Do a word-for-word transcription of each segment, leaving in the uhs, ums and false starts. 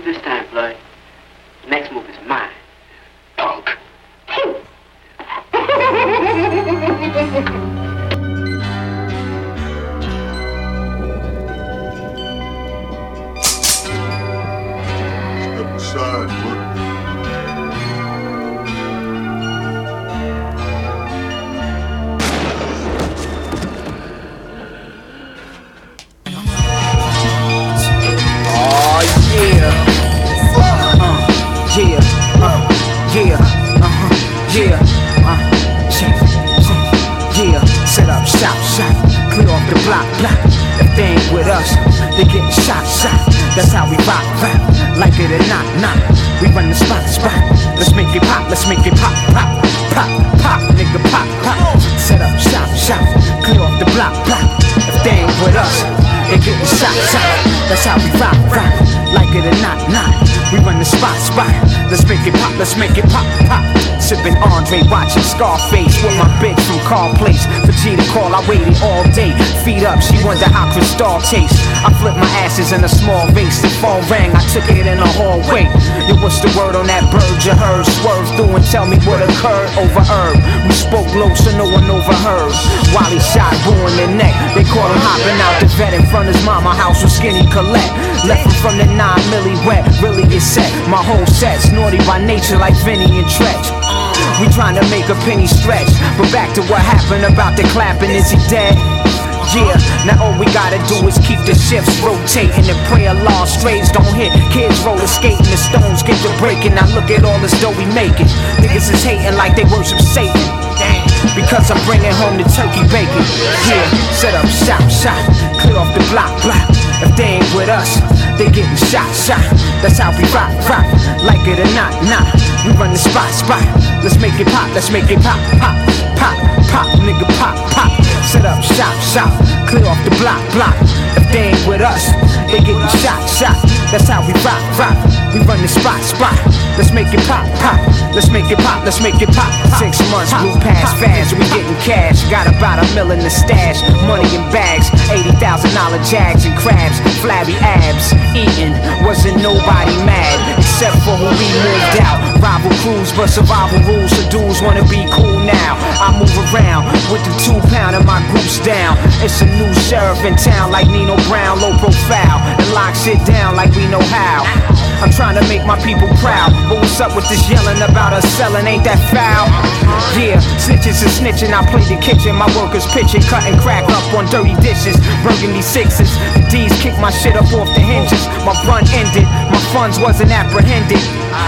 This time, Floyd. The next move is mine. Punk. Step aside, look. Yeah, uh, yeah, uh-huh, yeah, uh, yeah, yeah, set up, shop, shop, clear off the block, block. If they ain't with us, they getting shot, shot. That's how we rock, rap, like it or not, not. We run the spot, spot. Let's make it pop, let's make it pop, pop, pop, pop, nigga, pop, pop. Set up, shop, shop, clear off the block, block. If they ain't with us, they getting shot, shot. That's how we rock, rock, like it or not, not. We run the spot, spot. Let's make it pop, let's make it pop, pop. Sippin' Andre, watching Scarface with my bitch from Car Place. For G to call, I waited all day. Feet up, she wonder how Cristal tastes. I flipped my asses in a small vase. The phone rang, I took it in the hallway. Yo, what's the word on that bird you heard? Swerve through and tell me what occurred. Overheard, we spoke low so no one overheard. While he shot Boo in the neck, they caught him hopping out the vet in front of his mama house with Skinny Colette. Left him from the nine milli wet, really is set. My whole set's naughty by nature like Vinny and Tretch. We trying to make a penny stretch. But back to what happened about the clapping, is he dead? Yeah, now all we gotta do is keep the shifts rotating and pray Allah strays don't hit. Kids roller skating, the stones get to breaking. Now look at all this dough we making. Niggas is hating like they worship Satan. Damn, because I'm bringing home the turkey bacon. Yeah, set up shop, shop, clear off the block, block. If they ain't with us, they getting shot, shot. That's how we rock, rock, like it or not, not. We run the spot, spot. Let's make it pop, let's make it pop, pop, pop, pop, nigga, pop, pop. Set up shop, shop, clear off the block, block. If they ain't with us, they getting shot, shot. That's how we rock, rock. We run the spot, spot. Let's make it pop, pop. Let's make it pop, let's make it pop. Six months blew past fast, we getting cash. Got about a mill in the stash, money in bags, eighty thousand dollar jags and crabs, flabby abs, eating. Wasn't nobody mad, except for who we moved out. Rival crews, but survival rules, so dudes wanna be cool now. I move around with the two pound and my group's down. It's a new sheriff in town like Nino Brown, low profile, and lock shit down like we know how. I'm trying to make my people proud, but what's up with this yelling about us selling, ain't that foul? Yeah, snitches and snitching, I play the kitchen, my workers pitching, cutting crack up on dirty dishes, burgundy sixes, the D's kick my shit up off the hinges, my run ended, my funds wasn't apprehended.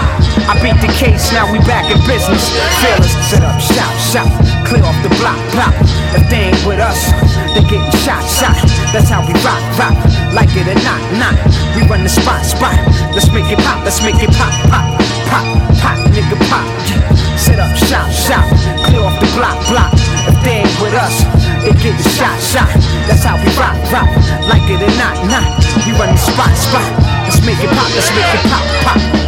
I beat the case, now we back in business. Fearless, set up shop, shop, clear off the block, block. If they ain't with us, they getting shot, shot. That's how we rock, rock, like it or not, not. We run the spot, spot. Let's make it pop, let's make it pop, pop, pop, pop, nigga, pop. Set up shop, shop, clear off the block, block. If they ain't with us, they getting shot, shot. That's how we rock, rock, like it or not, not. We run the spot, spot. Let's make it pop, let's make it pop, pop.